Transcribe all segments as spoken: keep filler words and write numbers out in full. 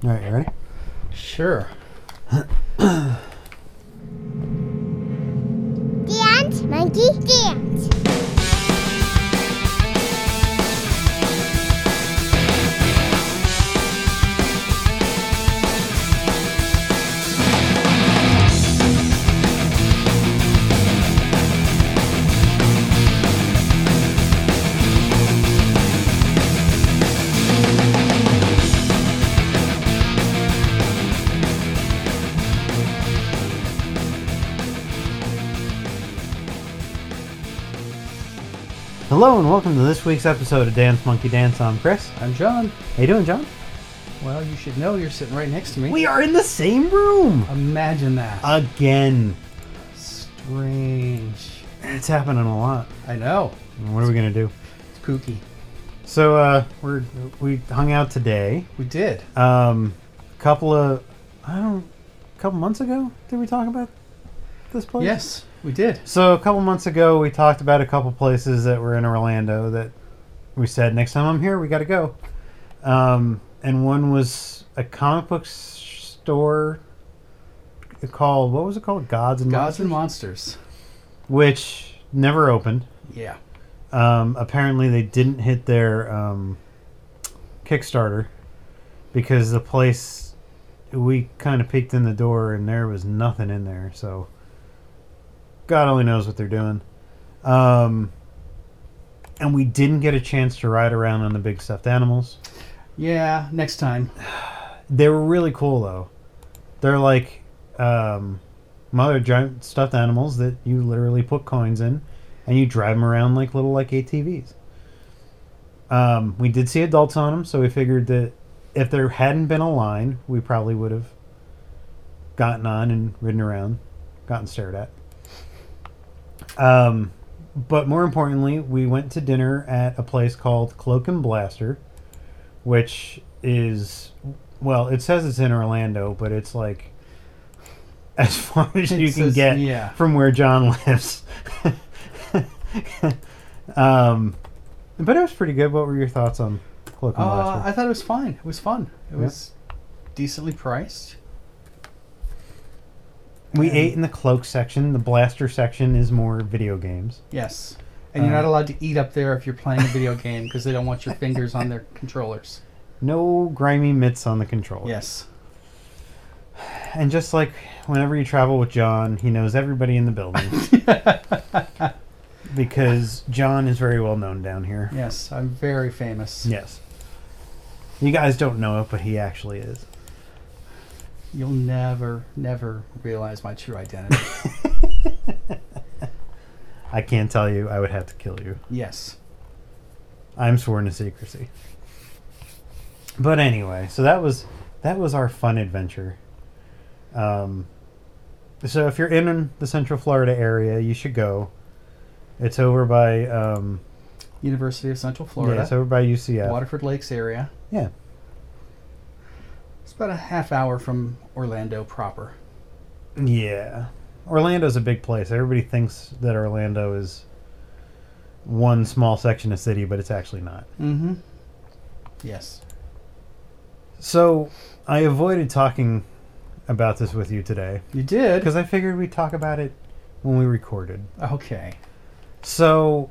All right, you ready? Sure. Dance, monkey, dance. Hello and welcome to this week's episode of Dance Monkey Dance. I'm Chris. I'm John. How you doing, John? Well, you should know you're sitting right next to me. We are in the same room Imagine that. again. Strange. It's happening a lot. I know. What are we gonna do? It's kooky. So uh, we're we hung out today. We did. Um, a couple of I don't, a couple months ago, did we talk about this place? Yes, we did. So a couple months ago, we talked about a couple places that were in Orlando that we said next time I'm here, we got to go. Um, and one was a comic book s- store called, what was it called? Gods and Gods Monsters? and Monsters. Which never opened. Yeah. Um, apparently, they didn't hit their um, Kickstarter because the place, we kind of peeked in the door and there was nothing in there. So God only knows what they're doing. Um, and we didn't get a chance to ride around on the big stuffed animals. Yeah, next time. They were really cool, though. They're like um, mother giant stuffed animals that you literally put coins in, and you drive them around like little like A T Vs. Um, we did see adults on them, so we figured that if there hadn't been a line, we probably would have gotten on and ridden around, gotten stared at. Um, but more importantly, we went to dinner at a place called Cloak and Blaster, which is, well, it says it's in Orlando, but it's like as far as you It can says- get yeah. from where John lives. um, but it was pretty good. What were your thoughts on Cloak and Uh, Blaster? I thought it was fine. It was fun. It Yeah. was decently priced. We and- ate in the Cloak section. The Blaster section is more video games. Yes. And you're Uh, not allowed to eat up there if you're playing a video game because they don't want your fingers on their controllers. No grimy mitts on the controller. Yes. And just like whenever you travel with John, he knows everybody in the building. Because John is very well known down here. Yes, I'm very famous. Yes. You guys don't know it, but he actually is. You'll never, never realize my true identity. I can't tell you. I would have to kill you. Yes. I'm sworn to secrecy. But anyway, so that was that was our fun adventure. Um, so if you're in the Central Florida area, you should go. It's over by um, University of Central Florida. yeah, it's over by U C F. Waterford Lakes area. Yeah. It's about a half hour from Orlando proper. Yeah. Orlando's a big place. Everybody thinks that Orlando is one small section of city, but it's actually not. Mm-hmm. Yes. So I avoided talking about this with you today You did? because I figured we'd talk about it when we recorded. Okay. So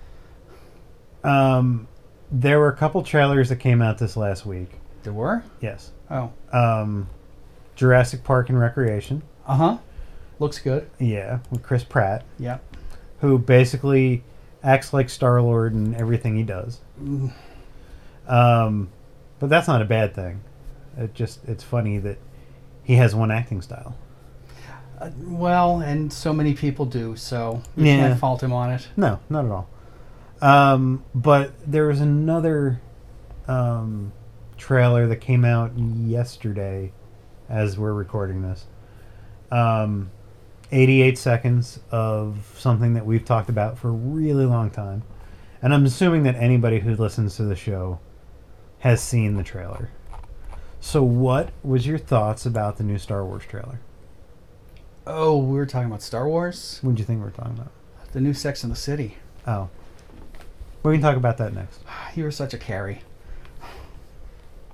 um, there were a couple trailers that came out this last week. There were? Yes. Oh. Um, Jurassic Park and Recreation. Uh-huh. Looks good. Yeah, with Chris Pratt, Yep. who basically acts like Star-Lord in everything he does. Mm. Um, but that's not a bad thing. It just it's funny that he has one acting style. Uh, well, and so many people do, so you Yeah. can't fault him on it. No, not at all. Um, but there was another um, trailer that came out yesterday as we're recording this. Um, eighty-eight seconds of something that we've talked about for a really long time. And I'm assuming that anybody who listens to the show has seen the trailer. So what was your thoughts about the new Star Wars trailer? Oh, we were talking about Star Wars? What did you think we were talking about? The new Sex and the City. Oh. We can talk about that next. You were such a Carrie.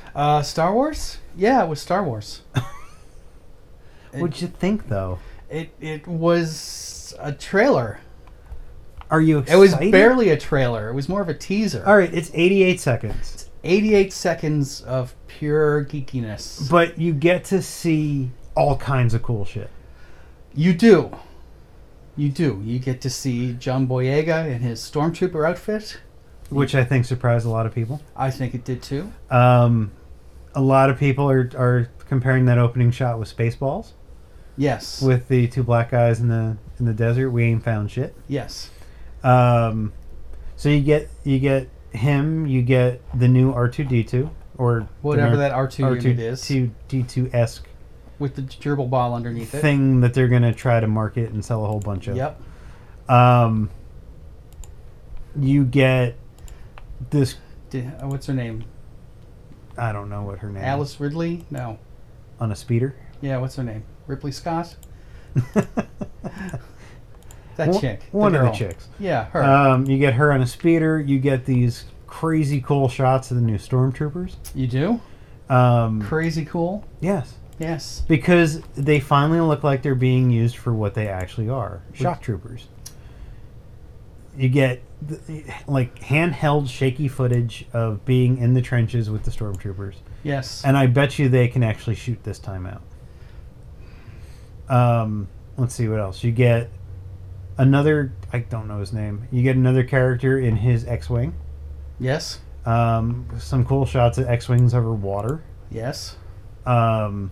Uh, Star Wars? Yeah, it was Star Wars. It- What'd you think, though? It it was a trailer. Are you It was excited? barely a trailer. It was more of a teaser. All right, it's eighty-eight seconds. eighty-eight seconds of pure geekiness. But you get to see all kinds of cool shit. You do. You do. You get to see John Boyega in his Stormtrooper outfit. Which I think surprised a lot of people. I think it did too. Um, a lot of people are, are comparing that opening shot with Spaceballs. Yes. With the two black guys in the in the desert. We ain't found shit. Yes. Um, so you get you get him, you get the new R two D two or Whatever the that R two unit is. R two D two esque With the gerbil ball underneath it. thing that they're gonna try to market and sell a whole bunch of. Yep. Um, you get this. Di- uh, what's her name? I don't know what her name is. Alice Ridley? No. On a speeder. Yeah, what's her name? Ripley Scott? That One- chick. One of the girl. chicks. Yeah, her. Um, you get her on a speeder. You get these crazy cool shots of the new stormtroopers. you do? Um, Crazy cool? yes, Yes. because they finally look like they're being used for what they actually are: shock troopers. You get the, like handheld, shaky footage of being in the trenches with the stormtroopers, Yes. and I bet you they can actually shoot this time out. Um, let's see what else you get. Another, I don't know his name. You get another character in his X-wing. yes. Um, some cool shots of X-wings over water. Yes. Um,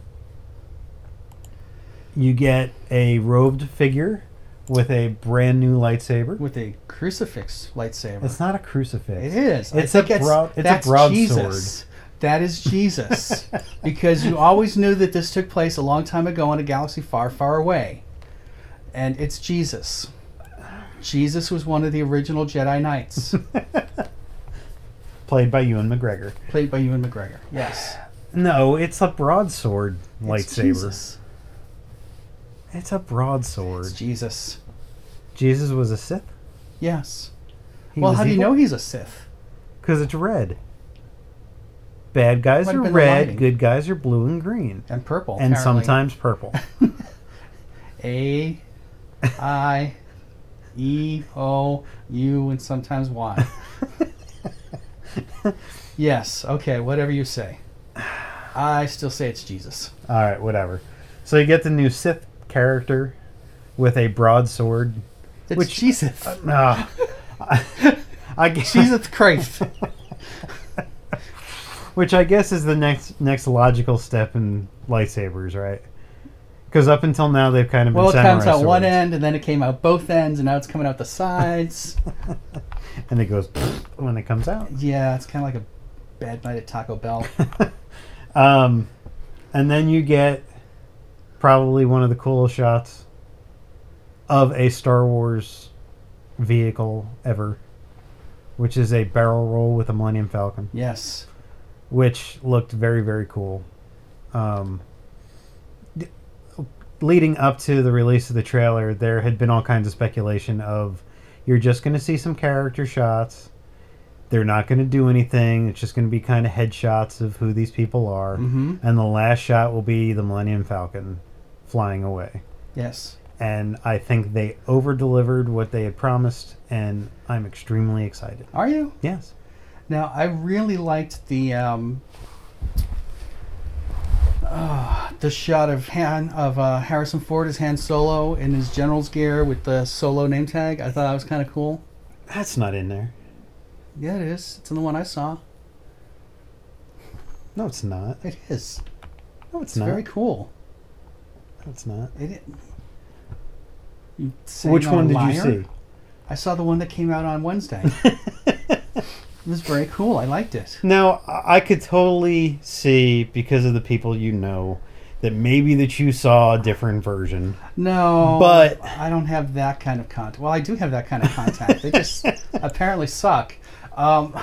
you get a robed figure with a brand new lightsaber. With a crucifix lightsaber. It's not a crucifix. It is. It's I a think broad. It's a that's broadsword. Jesus. That is Jesus. Because you always knew that this took place a long time ago in a galaxy far, far away. And it's Jesus. Jesus was one of the original Jedi Knights, Played by Ewan McGregor. played by Ewan McGregor. Yes. No, it's a broadsword It's lightsaber. Jesus. It's a broadsword. It's Jesus. Jesus was a Sith. Yes. He well, was how do you evil? know he's a Sith? Because it's red. Bad guys Might have are been the red. lighting. Good guys are blue and green, And purple. and apparently. sometimes purple. A, I, E, O, U, and sometimes Y. Yes, okay, whatever you say. I still say it's Jesus. All right, whatever. So you get the new Sith character with a broadsword. It's Which- Jesus. Ah, I, I guess, Jesus Christ. which I guess is the next next logical step in lightsabers, right? Because up until now they've kind of been Well, it samurai comes out one swords. end, and then it came out both ends, and now it's coming out the sides. and it goes when it comes out. Yeah, it's kind of like a bad night at Taco Bell. Um, and then you get probably one of the coolest shots of a Star Wars vehicle ever, which is a barrel roll with a Millennium Falcon, Yes. which looked very, very cool. Um, th- leading up to the release of the trailer, there had been all kinds of speculation of you're just going to see some character shots. They're not going to do anything. It's just going to be kind of headshots of who these people are. Mm-hmm. And the last shot will be the Millennium Falcon flying away. Yes. And I think they over-delivered what they had promised, and I'm extremely excited. Are you? Yes. Now, I really liked the um, uh, the shot of Han of uh, Harrison Ford as Han Solo in his general's gear with the Solo name tag. I thought that was kind of cool. That's not in there. Yeah, it is. It's in the one I saw. No, it's not. It is. No, it's, It's not. very cool. No, it's not. It. i- You saying Which I'm a one did liar? you see? I saw the one that came out on Wednesday. It was very cool. I liked it. Now, I I could totally see, because of the people you know, that maybe that you saw a different version. No, But- I don't have that kind of contact. Well, I do have that kind of contact. They just apparently suck. Um,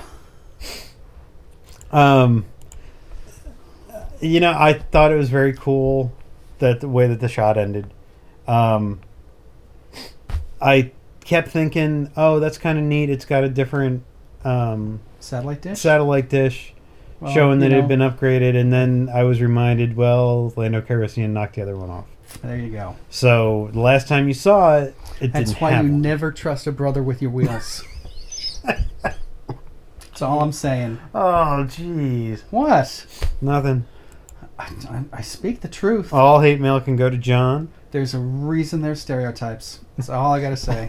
Um, you know, I thought it was very cool that the way that the shot ended. Um, I kept thinking, oh, that's kind of neat. It's got a different um, satellite dish. satellite dish. Well, showing that you it know, had been upgraded, and then I was reminded, well, Lando Calrissian knocked the other one off. There you go. So the last time you saw it, it That's didn't why have you one. never trust a brother with your wheels. That's all I'm saying. Oh, jeez. What? Nothing. I, I, I speak the truth. All hate mail can go to John. There's a reason there's stereotypes. That's all I gotta say.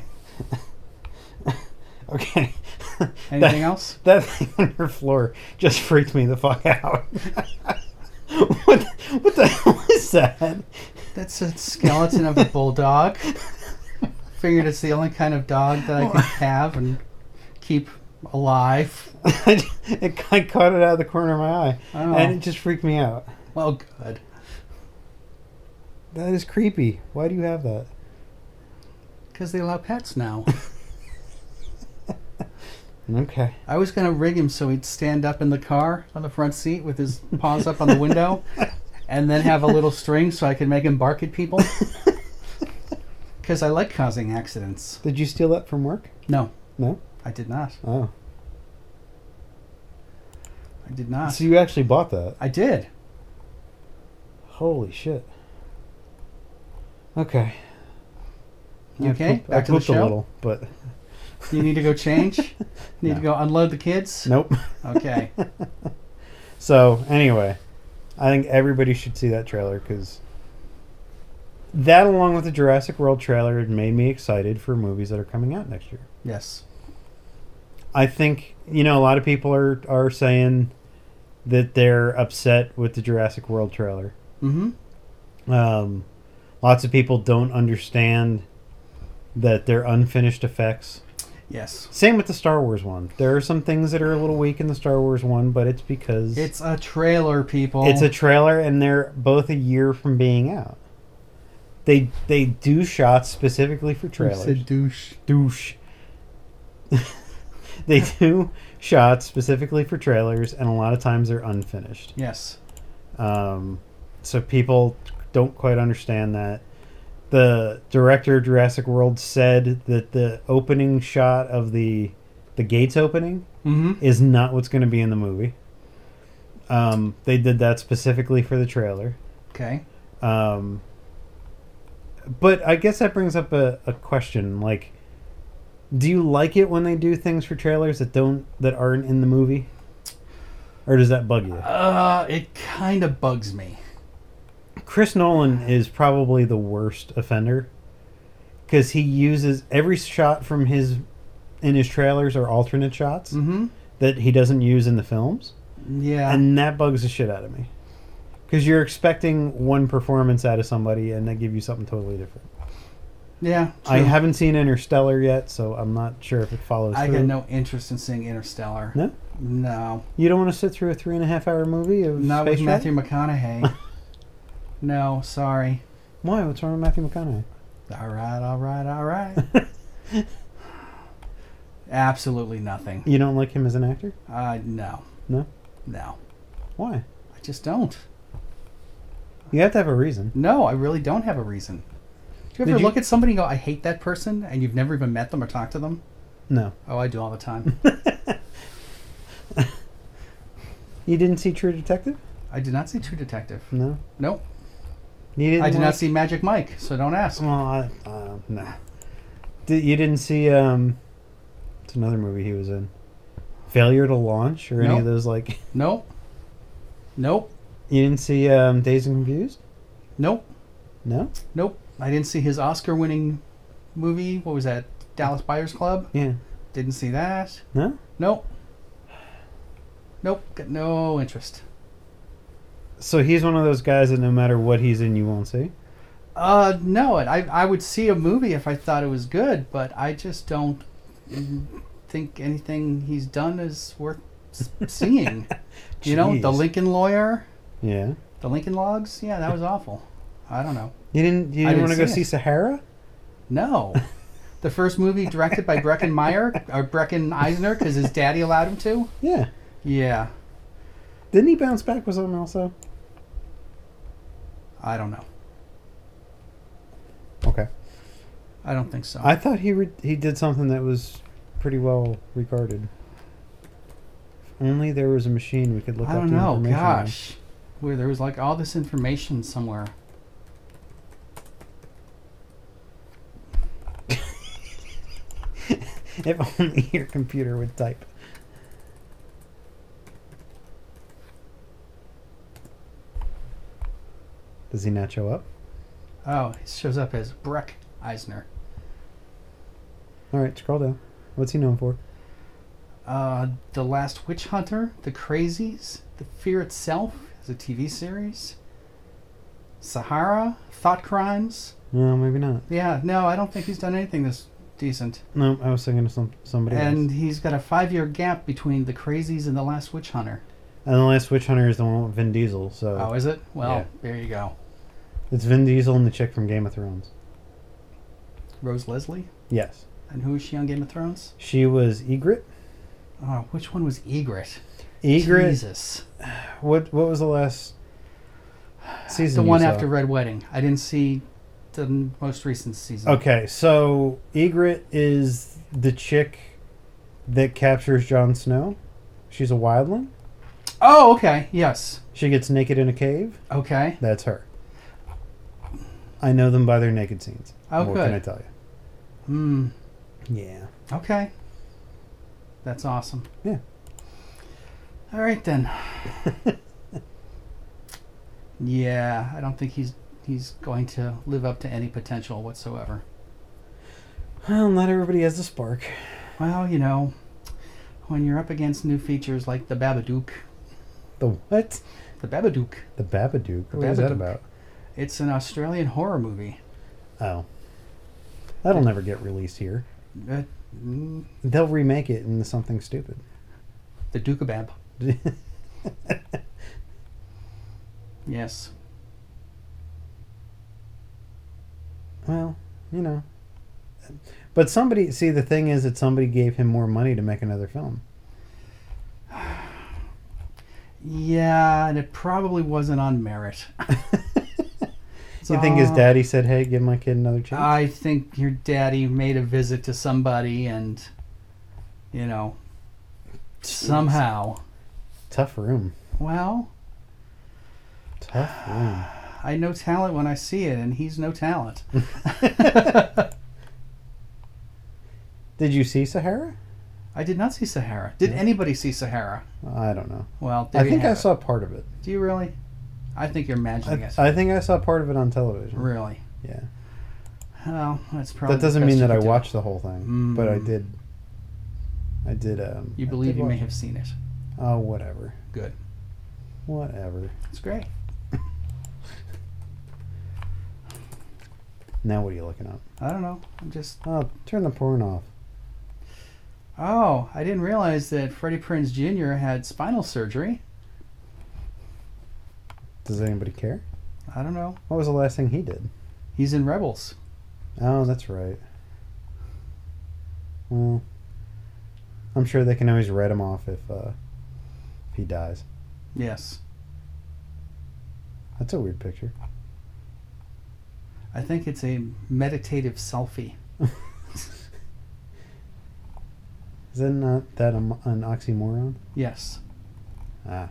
Okay. Anything that, else? That thing on your floor just freaked me the fuck out. what, what the hell is that? That's a skeleton of a bulldog. Figured it's the only kind of dog that I can have and keep alive. I, it, I caught it out of the corner of my eye, Oh. and it just freaked me out. Well, good. That is creepy. Why do you have that? Because they allow pets now. Okay. I was going to rig him so he'd stand up in the car on the front seat with his paws up on the window and then have a little string so I could make him bark at people. Because I like causing accidents. Did you steal that from work? No, No? I did not. Oh. I did not. So you actually bought that? I did. Holy shit. Okay. You I okay? pooped- Back I to the pooped a show? little, but You need to go change? Need No. to go unload the kids? nope. Okay. So, anyway, I think everybody should see that trailer because that, along with the Jurassic World trailer, it made me excited for movies that are coming out next year. Yes. I think, you know, a lot of people are, are saying that they're upset with the Jurassic World trailer. Mm-hmm. Um, lots of people don't understand that they're unfinished effects. Yes. Same with the Star Wars one. There are some things that are a little weak in the Star Wars one, but it's because It's a trailer, people. it's a trailer and they're both a year from being out. They they do shots specifically for It's trailers. a douche. Douche. They do shots specifically for trailers, and a lot of times they're unfinished. Yes. Um, so people don't quite understand that. The director of Jurassic World said that the opening shot of the the gates opening Mm-hmm. is not what's going to be in the movie. Um, they did that specifically for the trailer. Okay. Um, but I guess that brings up a, a question. Like, do you like it when they do things for trailers that don't that aren't in the movie, or does that bug you? Uh, it kind of bugs me. Chris Nolan is probably the worst offender because he uses every shot from his in his trailers are alternate shots Mm-hmm. that he doesn't use in the films, Yeah. and that bugs the shit out of me because you're expecting one performance out of somebody and they give you something totally different. yeah. I true. haven't seen Interstellar yet, so I'm not sure if it follows I through. had no interest in seeing Interstellar. No? No. You don't want to sit through a three and a half hour movie of Not space with travel? Matthew McConaughey. No, sorry. Why? What's wrong with Matthew McConaughey? All right, all right, all right. Absolutely nothing. You don't like him as an actor? Uh, no. No? No. Why? I just don't. You have to have a reason. No, I really don't have a reason. Do you ever Did you- look at somebody and go, I hate that person, and you've never even met them or talked to them? No. Oh, I do all the time. You didn't see True Detective? I did not see True Detective. No. Nope. You didn't I did like- not see Magic Mike, so don't ask. Well, I, uh, no. Did, you didn't see, um... It's another movie he was in. Failure to Launch or any Nope. of those, like... Nope. Nope. You didn't see um, Dazed and Confused? Nope. No? Nope. I didn't see his Oscar-winning movie. What was that? Dallas Buyers Club? Yeah. Didn't see that. No? Nope. Nope. Got no interest. So he's one of those guys that no matter what he's in, you won't see? Uh, no. I I would see a movie if I thought it was good, but I just don't think anything he's done is worth s- seeing. You know, The Jeez. Lincoln Lawyer, Yeah. The Lincoln Logs. Yeah, that was awful. I don't know. You didn't, you I didn't didn't want to go see see it. Sahara? No. The first movie directed by Brecken Meyer, or Brecken Eisner, because his daddy allowed him to? Yeah. Yeah. Didn't he bounce back with something else, though? I don't know. Okay. I don't think so. I thought he re- he did something that was pretty well regarded. only there was a machine we could look I up don't the know. information on. Gosh, where there was like all this information somewhere. If only your computer would type. Does he not show up? Oh, it shows up as Breck Eisner. All right, scroll down. What's he known for? Uh, The Last Witch Hunter, The Crazies, The Fear Itself is a T V series. Sahara, Thought Crimes. No, maybe not. Yeah, no, I don't think he's done anything this decent. No, I was thinking of some somebody And else. he's got a five-year gap between The Crazies and The Last Witch Hunter. And the last Witch Hunter is the one with Vin Diesel. So Oh, is it? Well, Yeah. there you go. it's Vin Diesel and the chick from Game of Thrones. Rose Leslie. Yes, And who is she on Game of Thrones? she was Egret. Oh, which one was Egret? Egret. Jesus. What what was the last season? The you one saw? after Red Wedding. I didn't see the n- most recent season. Okay, so Egret is the chick that captures Jon Snow. She's a wildling. Oh, okay. Yes. She gets naked in a cave. Okay. That's her. I know them by their naked scenes. Oh, what good. can I tell you? Hmm. Yeah. Okay. That's awesome. Yeah. All right then. Yeah, I don't think he's he's going to live up to any potential whatsoever. Well, not everybody has the spark. Well, you know, when you're up against new features like the Babadook, The what? the Babadook, The Babadook. The What is that Babadook. about? it's an Australian horror movie. Oh. That'll never get released here. Uh, mm, They'll remake it into something stupid. the Dookabab. Yes. Well, you know. But somebody, see, the thing is that somebody gave him more money to make another film. Yeah, and it probably wasn't on merit. You think his So, daddy said, hey, give my kid another chance? I think your daddy made a visit to somebody and, you know, somehow. Tough room. Well, Tough room. I know talent when I see it, and he's no talent. Did you see Sahara? I did not see Sahara. Did Yeah. anybody see Sahara? I don't know. Well, there I you think I have it. saw part of it. Do you really? I think you're imagining it. I, I think I saw part of it on television. Really? Yeah. Well, that's probably. That the doesn't best mean you that I could do. watched the whole thing, but I Mm. did. I did. Um, You I believe did you may watch have it. seen it. Oh, whatever. Good. Whatever. It's great. Now what are you looking up? I don't know. I'm just. Oh, turn the porn off. Oh, I didn't realize that Freddie Prinze Junior had spinal surgery. Does anybody care? I don't know. What was the last thing he did? He's in Rebels. Oh, that's right. Well, I'm sure they can always write him off if uh, if he dies. Yes. That's a weird picture. I think it's a meditative selfie. Is that not that um, an oxymoron? Yes. Ah,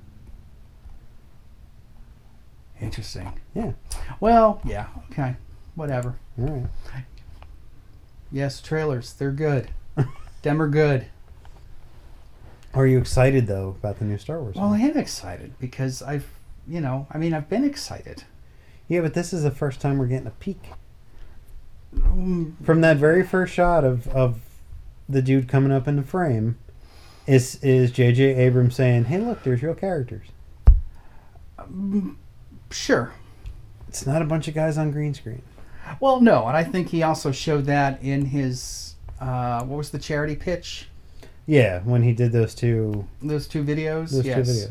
Interesting. yeah. Well, yeah. Okay. Whatever. All right. Yes, trailers. They're good. Them are good. Are you excited though about the new Star Wars? Well, one? I am excited because I've, you know, I mean, I've been excited. Yeah, but this is the first time we're getting a peek Mm, from that very first shot of of the dude coming up in the frame. Is is J J Abrams saying, "Hey, look, there's real characters. mm, sure. It's not a bunch of guys on green screen." Well, no, and I think he also showed that in his, uh, what was the charity pitch? Yeah, when he did those two Those two videos? those yes. two videos,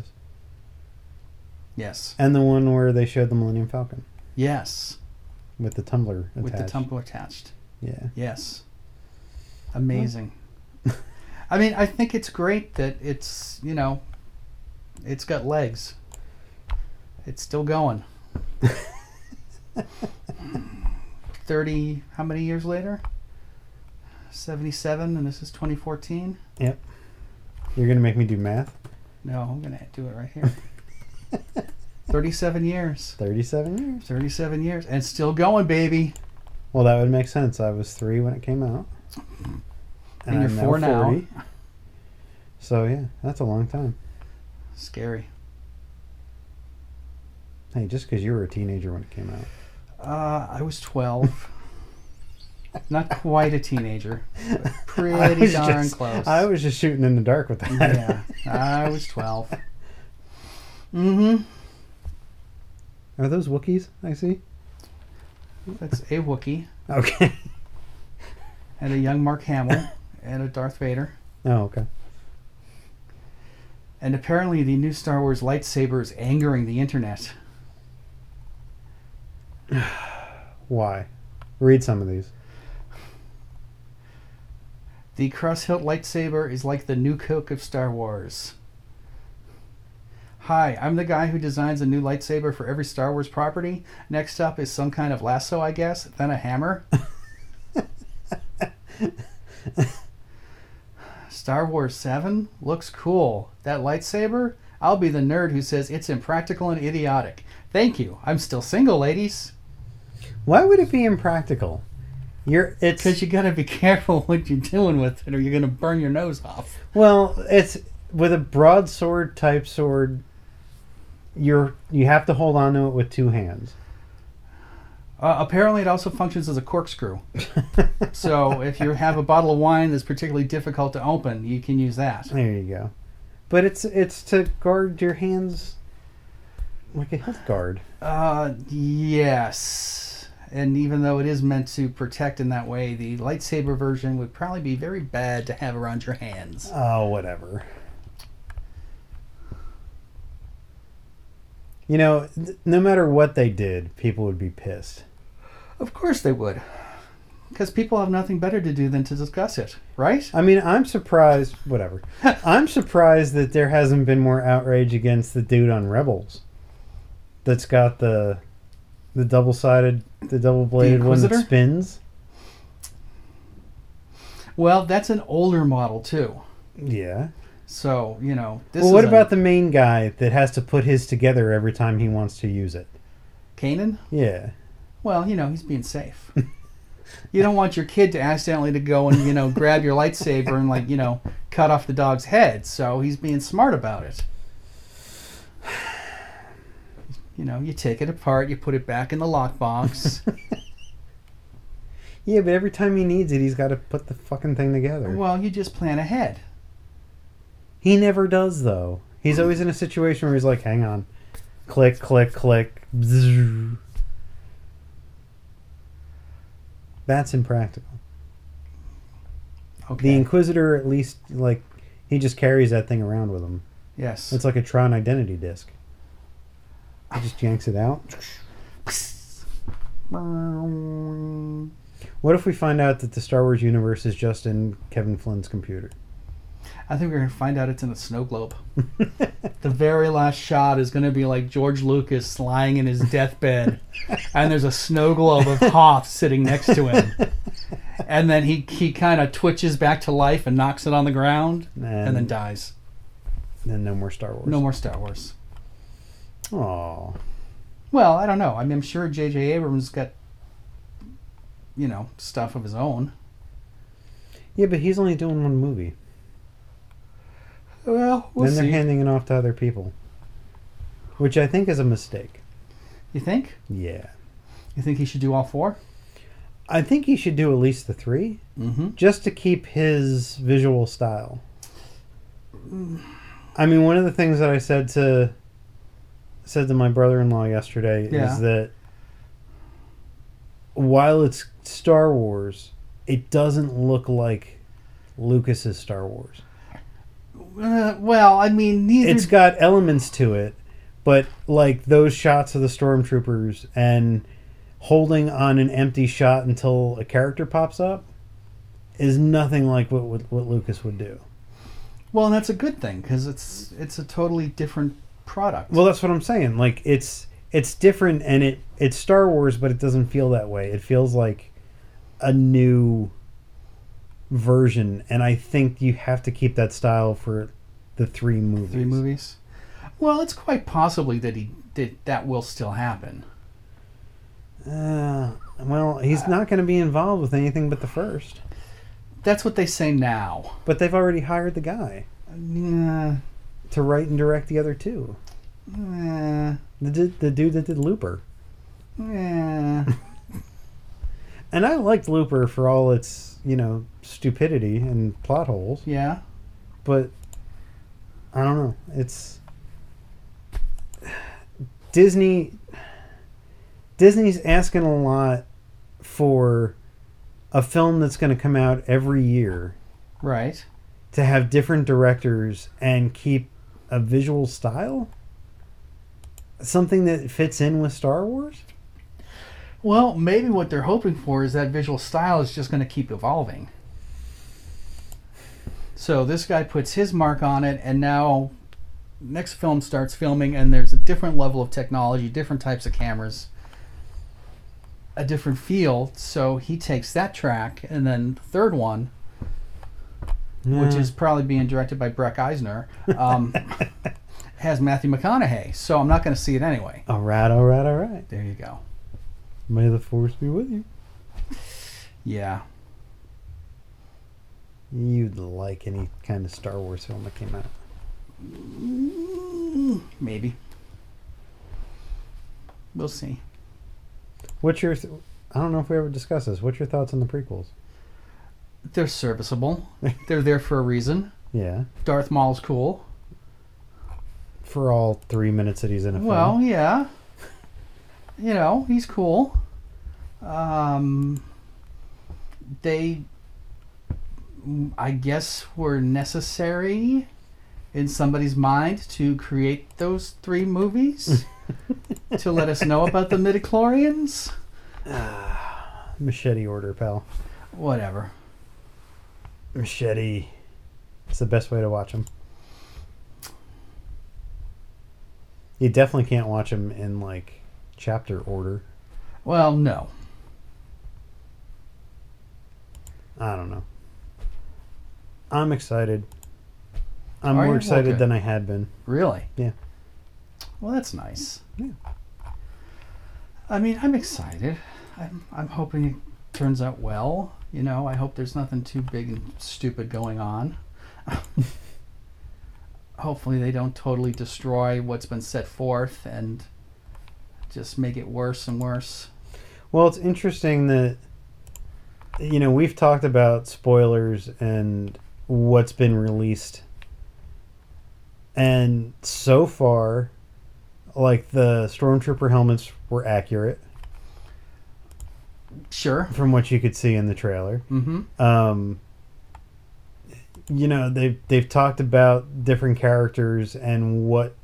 Yes. and the one where they showed the Millennium Falcon Yes. with the tumbler attached. With the tumbler attached. Yeah. Yes. Amazing. I mean, I think it's great that it's, you know, it's got legs. It's still going. thirty, how many years later? seventy-seven, and this is twenty fourteen? Yep. You're gonna make me do math. No, I'm gonna do it right here. Thirty-seven years. Thirty-seven years. Thirty-seven years, and still going, baby. Well, that would make sense. I was three when it came out, And you're I'm four now. forty. So yeah, that's a long time. Scary. Hey, just because you were a teenager when it came out. Uh, I was twelve. Not quite a teenager, but I pretty was darn just- close. I was just shooting in the dark with that. Yeah, I was twelve. Mm-hmm. Are those Wookiees I see? That's a Wookiee Okay. and a young Mark Hamill and a Darth Vader. Oh, okay. And apparently the new Star Wars lightsaber is angering the internet. Why? Read some of these. The cross-hilt lightsaber is like the new Coke of Star Wars. Hi, I'm the guy who designs a new lightsaber for every Star Wars property. Next up is some kind of lasso, I guess, then a hammer. Star Wars seven looks cool. That lightsaber? I'll be the nerd who says it's impractical and idiotic. Thank you. I'm still single, ladies. Why would it be impractical? You're it's Because you gotta be careful what you're doing with it, or you're gonna burn your nose off. well, it's with a broadsword type sword. You're you have to hold on to it with two hands. Uh, apparently, it also functions as a corkscrew. So if you have a bottle of wine that's particularly difficult to open, you can use that. There you go. But it's it's to guard your hands like a hilt guard. Uh, yes. And even though it is meant to protect in that way, the lightsaber version would probably be very bad to have around your hands. Oh, whatever. You know, th- no matter what they did, people would be pissed. Of course they would. Because people have nothing better to do than to discuss it, right? I mean, I'm surprised. Whatever. I'm surprised that there hasn't been more outrage against the dude on Rebels. That's got the the double sided, the double bladed one that Inquisitor? spins. Well, that's an older model, too. Yeah. So, you know, this Well, is what a- about the main guy that has to put his together every time he wants to use it? Kanan? Yeah. Well, you know, he's being safe. You don't want your kid to accidentally to go and, you know, grab your lightsaber and, like, you know, cut off the dog's head. So he's being smart about it. You know, you take it apart, you put it back in the lockbox. Yeah, but every time he needs it, he's got to put the fucking thing together. Well, you just plan ahead. He never does, though. He's always in a situation where he's like, hang on. Click, click, click. Bzzz. That's impractical. Okay. The Inquisitor, at least, like, he just carries that thing around with him. Yes. It's like a Tron identity disc. He just yanks it out. What if we find out that the Star Wars universe is just in Kevin Flynn's computer? I think we're going to find out it's in a snow globe. The very last shot is going to be like George Lucas lying in his deathbed, and there's a snow globe of Hoth sitting next to him. And then he, he kind of twitches back to life and knocks it on the ground, and, And then dies. Then no more Star Wars. No more Star Wars. Aw. Well, I don't know. I mean, I'm sure J J Abrams got, you know, stuff of his own. Yeah, but he's only doing one movie. Well, we'll then they're see. handing it off to other people. Which I think is a mistake. You think? Yeah. You think he should do all four? I think he should do at least the three, Mm-hmm. just to keep his visual style. I mean, one of the things that I said to said to my brother-in-law yesterday Yeah. is that while it's Star Wars, it doesn't look like Lucas's Star Wars. Uh, well, I mean, neither. It's got elements to it, but like those shots of the stormtroopers and holding on an empty shot until a character pops up is nothing like what what, what Lucas would do. Well, and that's a good thing because it's it's a totally different product. Well, that's what I'm saying. Like it's it's different, and it it's Star Wars, but it doesn't feel that way. It feels like a new version, and I think you have to keep that style for the three movies. Three movies. Well, it's quite possibly that he that that will still happen. Uh, well, he's not going to be involved with anything but the first. That's what they say now. But they've already hired the guy Yeah. to write and direct the other two. Yeah. The the, the dude that did Looper. Yeah. And I liked Looper for all its, you know, stupidity and plot holes. Yeah. But I don't know. It's Disney. Disney's asking a lot for a film that's going to come out every year Right. to have different directors and keep a visual style. Something that fits in with Star Wars. Well, maybe what they're hoping for is that visual style is just going to keep evolving. So this guy puts his mark on it, and now next film starts filming, and there's a different level of technology, different types of cameras, a different feel. So he takes that track, and then the third one, which Yeah. is probably being directed by Breck Eisner, um, has Matthew McConaughey. So I'm not going to see it anyway. All right, all right, all right. There you go. May the force be with you. Yeah. You'd like any kind of Star Wars film that came out. Mm, maybe. We'll see. What's your... Th- I don't know if we ever discussed this. What's your thoughts on the prequels? They're serviceable. They're there for a reason. Yeah. Darth Maul's cool. For all three minutes that he's in a film. Well, yeah. You know, he's cool. Um, they, I guess, were necessary in somebody's mind to create those three movies to let us know about the midichlorians. Machete order, pal. Whatever. Machete. It's the best way to watch them. You definitely can't watch them in, like, chapter order. Well, no. I don't know. I'm excited. I'm Are you? more Well, excited good. than I had been. Really? Yeah. Well, that's nice. Yeah. I mean, I'm excited. I'm, I'm hoping it turns out well. You know, I hope there's nothing too big and stupid going on. Hopefully they don't totally destroy what's been set forth and just make it worse and worse. Well, it's interesting that, you know, we've talked about spoilers and what's been released. And so far, like, the Stormtrooper helmets were accurate Sure. from what you could see in the trailer. Mm-hmm. Um, you know, they've, they've talked about different characters and what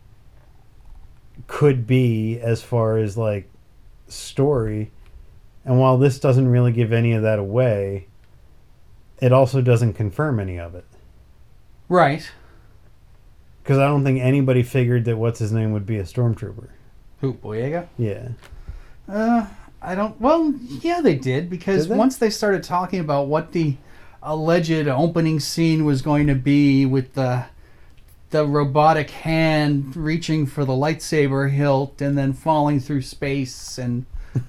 could be as far as, like, story. And while this doesn't really give any of that away, it also doesn't confirm any of it. Right. Because I don't think anybody figured that what's his name would be a stormtrooper. Who, Boyega? Yeah. Uh, I don't... Well, yeah, they did, because Did they? once they started talking about what the alleged opening scene was going to be with the the robotic hand reaching for the lightsaber hilt and then falling through space, and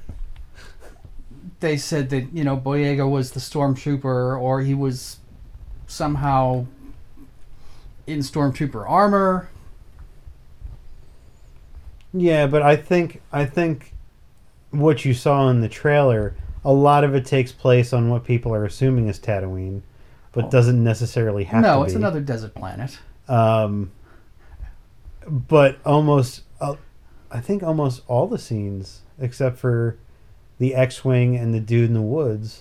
they said that, you know, Boyega was the stormtrooper, or he was somehow in stormtrooper armor. Yeah, but I think I think what you saw in the trailer, a lot of it takes place on what people are assuming is Tatooine, but Oh. doesn't necessarily have to be. No, it's another desert planet. Um, but almost, uh, I think almost all the scenes, except for the X-Wing and the dude in the woods,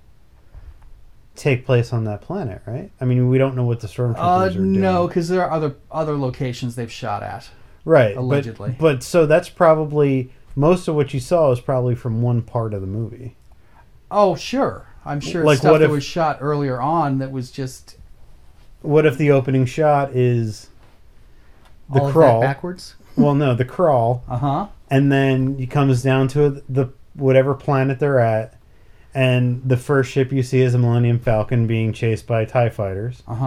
take place on that planet, right? I mean, we don't know what the stormtroopers Uh, are doing. no, because there are other other locations they've shot at. Right, allegedly. But, but so that's probably, most of what you saw is probably from one part of the movie. Oh, sure. I'm sure Like, stuff what that if- was shot earlier on that was just What if the opening shot is the all crawl? of that backwards. Well, no, the crawl, Uh huh. and then it comes down to the whatever planet they're at, and the first ship you see is a Millennium Falcon being chased by TIE fighters, Uh huh.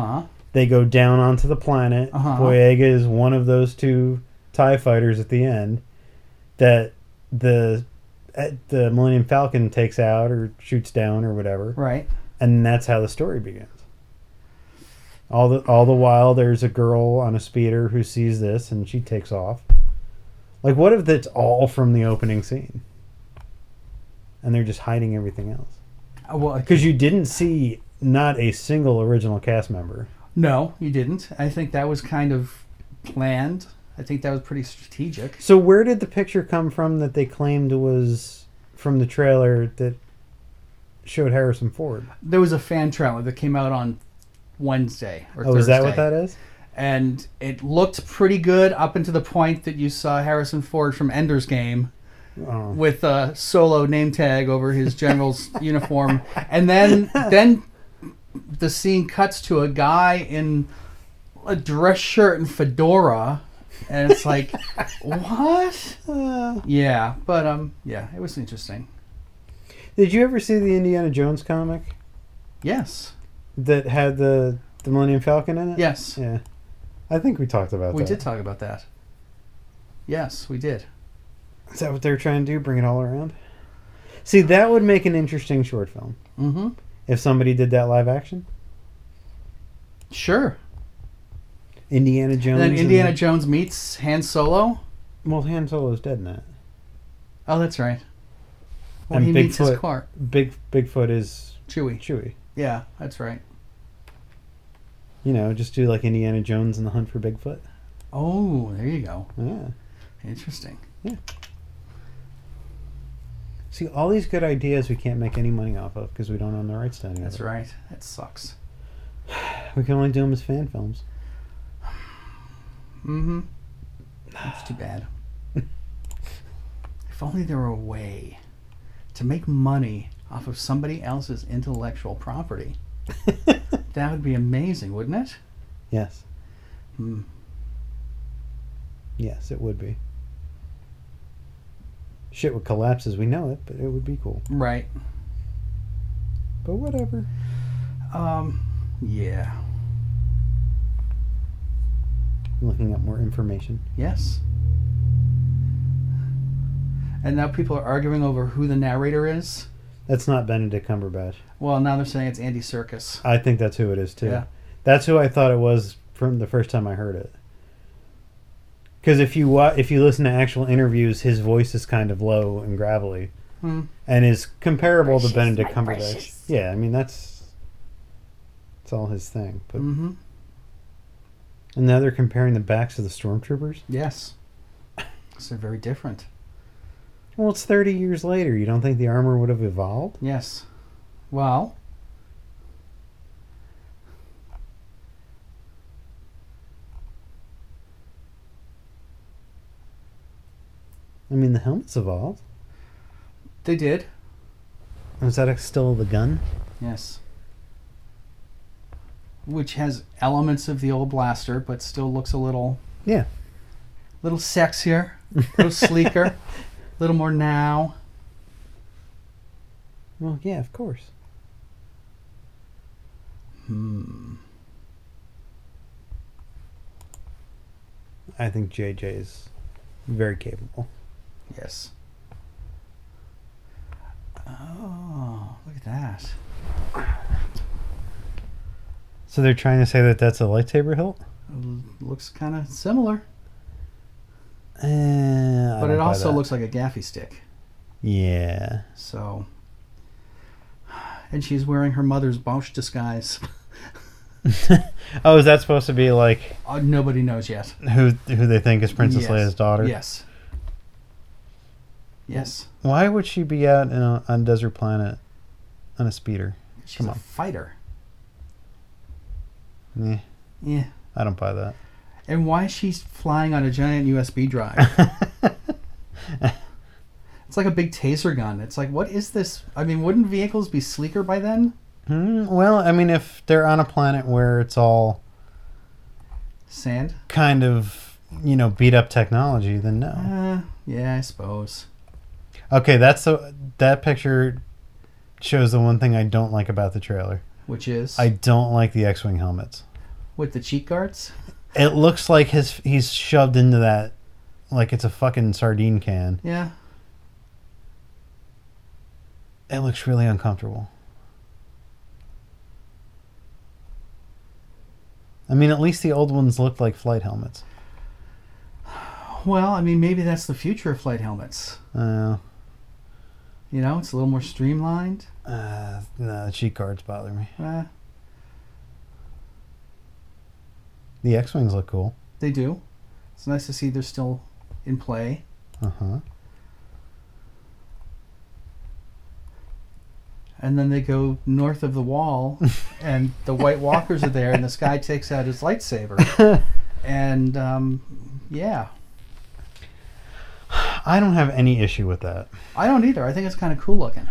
They go down onto the planet. Uh-huh. Boyega is one of those two TIE fighters at the end that the uh, the Millennium Falcon takes out or shoots down or whatever. Right. And that's how the story begins. All the all the while, there's a girl on a speeder who sees this, and she takes off. Like, what if that's all from the opening scene? And they're just hiding everything else? Uh, Well, Because you didn't see not a single original cast member. no, you didn't. I think that was kind of planned. I think that was pretty strategic. So where did the picture come from that they claimed was from the trailer that showed Harrison Ford? There was a fan trailer that came out on Wednesday or Oh, Thursday. is that what that is? And it looked pretty good up until the point that you saw Harrison Ford from Ender's Game Oh. with a Solo name tag over his general's uniform, and then then the scene cuts to a guy in a dress shirt and fedora, and it's like, what? Uh, Yeah, but um, yeah, it was interesting. did you ever see the Indiana Jones comic Yes, that had the, the Millennium Falcon in it? yes, Yeah. I think we talked about we that. did talk about that. Yes, we did. Is that what they're trying to do? Bring it all around? See, that would make an interesting short film. Mm-hmm. If somebody did that live action. Sure. Indiana Jones. And then Indiana and- Jones meets Han Solo. Well, Han Solo's dead in that. Oh, that's right. Well, And he meets his Bigfoot- car. Big Bigfoot is Chewie. Chewie. Yeah, that's right. You know, just do like Indiana Jones and the Hunt for Bigfoot. Oh, there you go. Yeah. Interesting. See, all these good ideas we can't make any money off of because we don't own the rights to any of That's it. right. That sucks. We can only do them as fan films. Mm-hmm. That's too bad. If only there were a way to make money off of somebody else's intellectual property. That would be amazing, wouldn't it? Yes. Hmm. Yes, it would be. Shit would collapse as we know it, but it would be cool. Right. But whatever. Um, yeah. Looking up more information. Yes. And now people are arguing over who the narrator is. That's not Benedict Cumberbatch. Well, now they're saying it's Andy Serkis. I think that's who it is too. Yeah. That's who I thought it was from the first time I heard it. Because if you wa- if you listen to actual interviews, his voice is kind of low and gravelly, Hmm. and is comparable Precious, to Benedict my Cumberbatch. precious. Yeah, I mean that's that's all his thing. But Mm-hmm. and now they're comparing the backs of the stormtroopers. Yes. So very different. Well, it's thirty years later. You don't think the armor would have evolved? Yes. Well, I mean, the helmet's evolved. they did. Is that still the gun? Yes. Which has elements of the old blaster, but still looks a little, Yeah. little sexier, a little sleeker, a little more now. Well, yeah, of course. Hmm. I think J J is very capable. Yes. Oh, look at that. So they're trying to say that that's a lightsaber hilt? L- Looks kind of similar, Uh, I but don't it buy also that. looks like a gaffy stick. Yeah. So, and she's wearing her mother's Bosch disguise. Oh, is that supposed to be like Uh, nobody knows yet. who who they think is Princess Yes. Leia's daughter? Yes. Yes. Why would she be out in a, on a desert planet on a speeder? She's Come a on. fighter. Eh, Yeah. I don't buy that. And why she's flying on a giant U S B drive? It's like a big taser gun. It's like, what is this? I mean, wouldn't vehicles be sleeker by then? Hmm, well, I mean, if they're on a planet where it's all Sand? kind of, you know, beat up technology, then no. Uh, yeah, I suppose. Okay, that's the that picture shows the one thing I don't like about the trailer. Which is? I don't like the X-wing helmets. With the cheek guards? It looks like his he's shoved into that like it's a fucking sardine can. Yeah. It looks really uncomfortable. I mean, at least the old ones looked like flight helmets. Well, I mean, maybe that's the future of flight helmets. Uh, You know, it's a little more streamlined. uh, no, the cheek guards bother me. Uh, The X-Wings look cool. they do. It's nice to see they're still in play. Uh-huh. And then they go north of the wall, and the White Walkers are there, and this guy takes out his lightsaber. And, um, yeah. I don't have any issue with that. I don't either. I think it's kind of cool looking.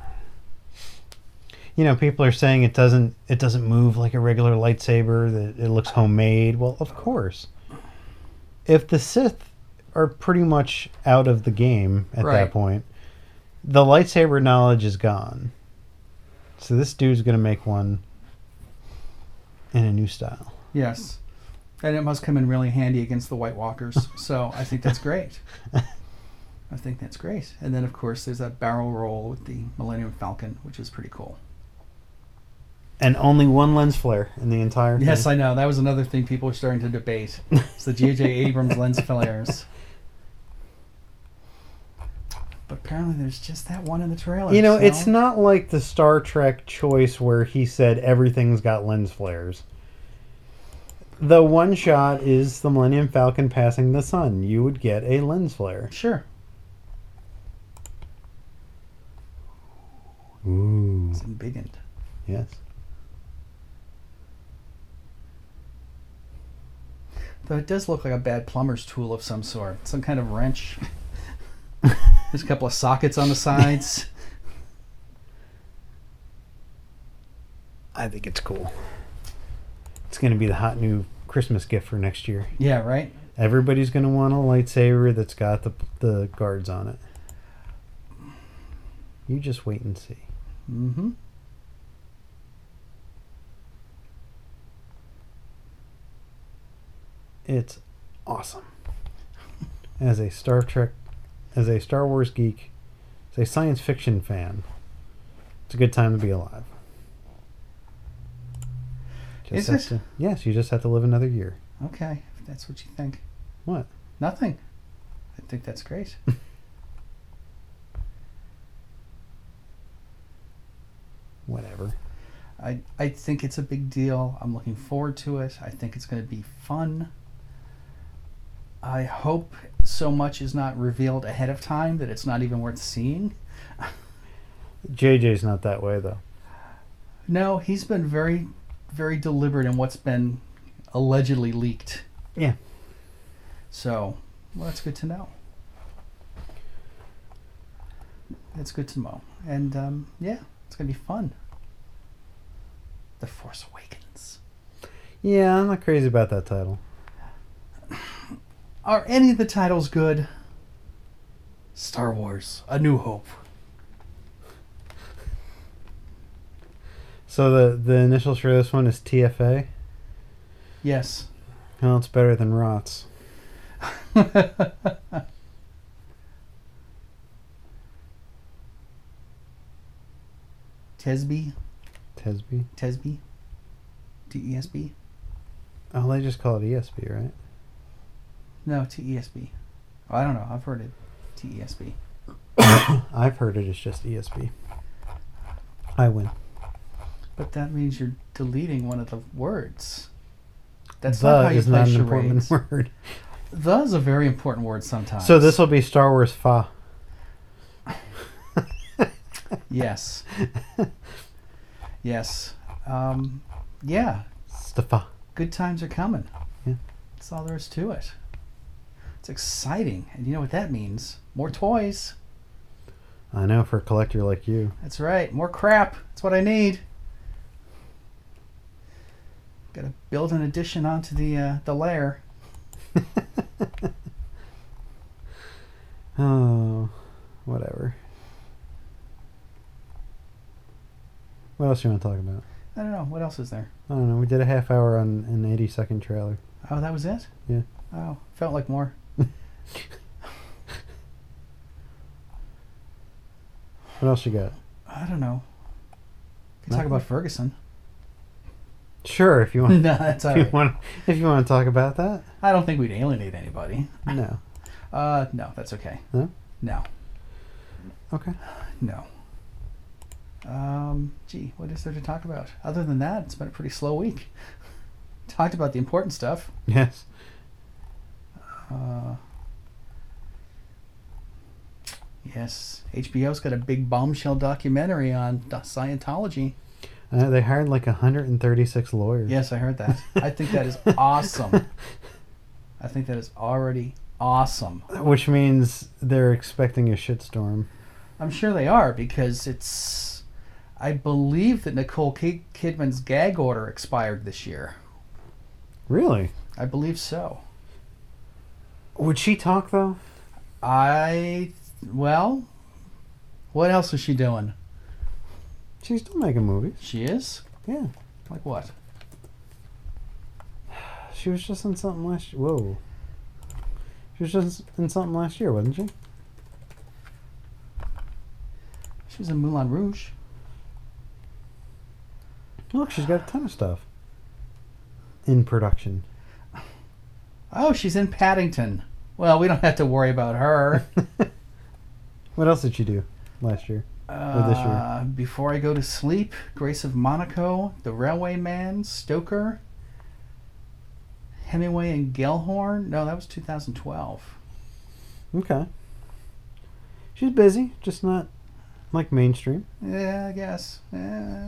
You know, people are saying it doesn't it doesn't move like a regular lightsaber, that it looks homemade. Well, of course. If the Sith are pretty much out of the game at Right. that point, the lightsaber knowledge is gone. So this dude's going to make one in a new style. Yes. And it must come in really handy against the White Walkers. So I think that's great. I think that's great. And then, of course, there's that barrel roll with the Millennium Falcon, which is pretty cool. And only one lens flare in the entire thing. Yes, I know. That was another thing people were starting to debate. It's the J J Abrams lens flares. But apparently there's just that one in the trailer. You know, so- it's not like the Star Trek choice where he said everything's got lens flares. The one shot is the Millennium Falcon passing the sun. You would get a lens flare. Sure. Ooh. It's embiggened. Yes. Though it does look like a bad plumber's tool of some sort. Some kind of wrench. There's a couple of sockets on the sides. I think it's cool. It's going to be the hot new Christmas gift for next year. Yeah, right? Everybody's going to want a lightsaber that's got the the guards on it. You just wait and see. Mm-hmm. It's awesome. As a Star Trek, as a Star Wars geek, as a science fiction fan, it's a good time to be alive. Just Is have it? to- yes, you just have to live another year. Okay, if that's what you think. What? Nothing. I think that's great. Whatever. I, I think it's a big deal. I'm looking forward to it. I think it's going to be fun. I hope so much is not revealed ahead of time that it's not even worth seeing. J J's not that way, though. No, he's been very, very deliberate in what's been allegedly leaked. Yeah. So, well, that's good to know. That's good to know. And, um, yeah, it's going to be fun. The Force Awakens. Yeah, I'm not crazy about that title. Are any of the titles good? Star Wars: A New Hope. So the the initials for this one is T F A. Yes. Well, it's better than R O T S. Tesby. Tesby. Tesby. T E S B. Oh, they just call it E S B, right? No, T E S B. Oh, I don't know. I've heard it. T E S B. I've heard it as just E S B. I win. But that means you're deleting one of the words. That's the not how you is play not an charades. important word. The is a very important word sometimes. So this will be Star Wars Fa. Yes. Yes. Um, yeah. Stafa. Good times are coming. Yeah. That's all there is to it. It's exciting. And you know what that means? More toys. I know, for a collector like you. That's right. More crap. That's what I need. Got to build an addition onto the uh, the lair. Oh, whatever. What else you want to talk about? I don't know. What else is there? I don't know. We did a half hour on an eighty second trailer. Oh, that was it? Yeah. Oh, felt like more. What else you got? I don't know. We can talk Nothing? about Ferguson. Sure, if you want. No, that's all if you right. want. If you want to talk about that. I don't think we'd alienate anybody. No. Uh, no, that's okay. No. No. Okay. No. Um, gee, what is there to talk about? Other than that, it's been a pretty slow week. Talked about the important stuff. Yes. Uh, yes, H B O's got a big bombshell documentary on d- Scientology. Uh, they hired like one hundred thirty-six lawyers. Yes, I heard that. I think that is awesome. I think that is already awesome. Which means they're expecting a shitstorm. I'm sure they are because it's. I believe that Nicole Ki- Kidman's gag order expired this year. Really? I believe so. Would she talk though? I. Well, what else is she doing? She's still making movies. She is? Yeah. Like what? She was just in something last year. Whoa. She was just in something last year, wasn't she? She was in Moulin Rouge. Look, she's got a ton of stuff in production. Oh, she's in Paddington. Well, we don't have to worry about her. What else did she do last year? Uh, this year? Before I Go to Sleep, Grace of Monaco, The Railway Man, Stoker, Hemingway and Gellhorn. No, that was two thousand twelve. Okay. She's busy, just not like mainstream. Yeah, I guess. Yeah.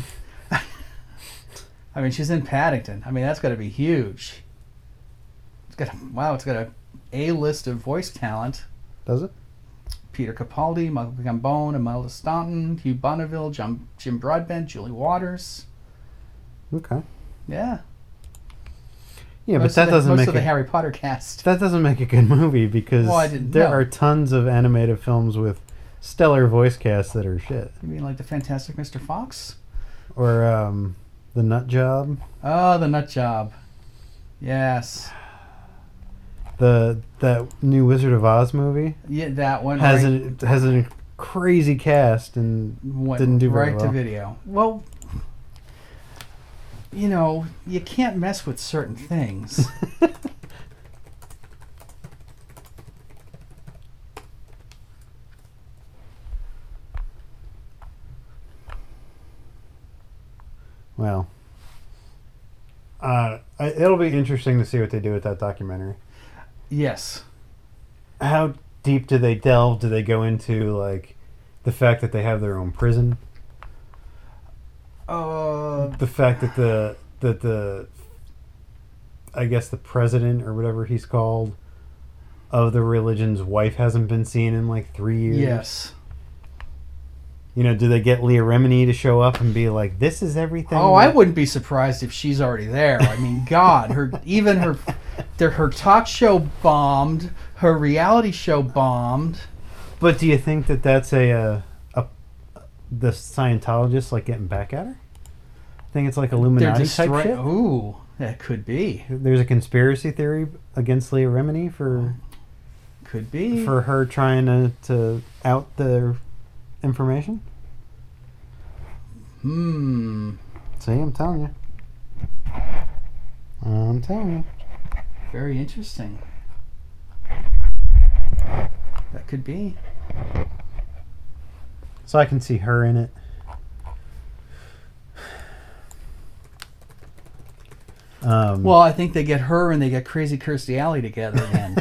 I mean, she's in Paddington. I mean, that's got to be huge. It's got a, wow. It's got a A list of voice talent. Does it? Peter Capaldi, Michael Gambon, Imelda Staunton, Hugh Bonneville, Jim, Jim Broadbent, Julie Waters. Okay. Yeah. Yeah, most but that of the, doesn't most make of the it, Harry Potter cast. that doesn't make a good movie because Well, I didn't there know. are tons of animated films with stellar voice casts that are shit. You mean like the Fantastic Mister Fox? Or um, The Nut Job. Oh, the Nut Job. Yes. The that new Wizard of Oz movie Yeah, that one has right, a has a crazy cast and went didn't do very right well. to video. Well, you know, you can't mess with certain things. Well, uh, I- it'll be interesting to see what they do with that documentary. Yes. How deep do they delve? Do they go into like the fact that they have their own prison? Uh, The fact that the that the I guess the president or whatever he's called of the religion's wife hasn't been seen in like three years. yes. You know, do they get Leah Remini to show up and be like, "This is everything"? Oh, I that-" wouldn't be surprised if she's already there. I mean, God, her even her, their, her talk show bombed. Her reality show bombed. But do you think that that's a, uh, a the Scientologists like getting back at her? I think it's like They're Illuminati type destroy- shit. Ooh, that could be. There's a conspiracy theory against Leah Remini for Could be. for her trying to, to out the information. Hmm. See, I'm telling you. I'm telling you. Very interesting. That could be. So I can see her in it. Um, Well, I think they get her and they get Crazy Kirstie Alley together again.